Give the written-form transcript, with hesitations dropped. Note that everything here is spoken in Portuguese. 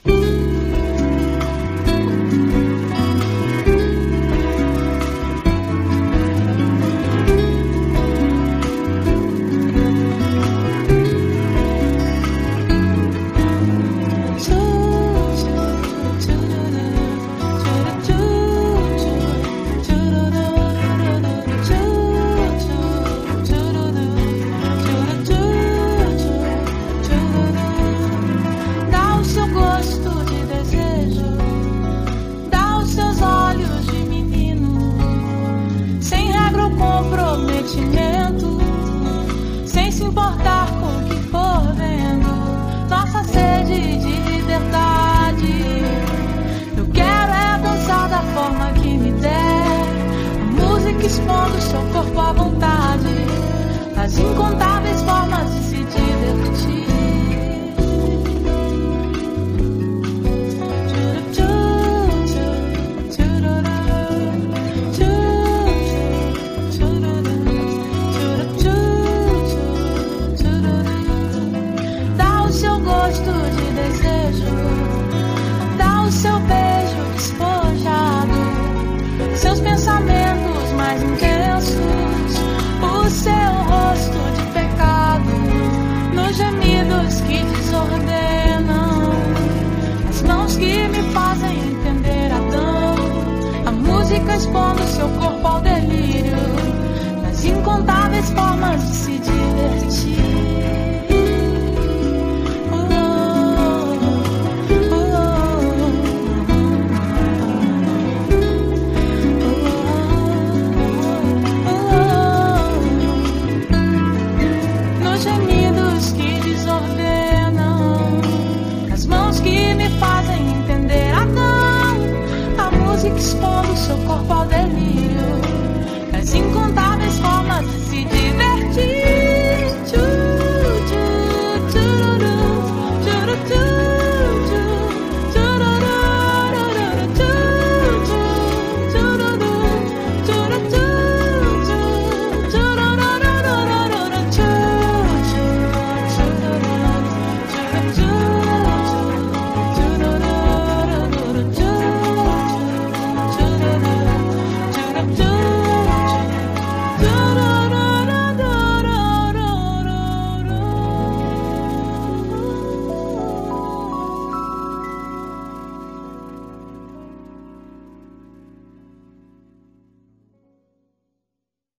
Expondo seu corpo à vontade, as incontáveis formas de se divertir. Dá o seu gosto de desejo, dá o seu beijo despojado, seus pensamentos mais intensos, o seu rosto de pecado, nos gemidos que desordenam, as mãos que me fazem entender Adão, a música expondo seu corpo ao delírio, nas incontáveis formas de se divertir. Expondo seu corpo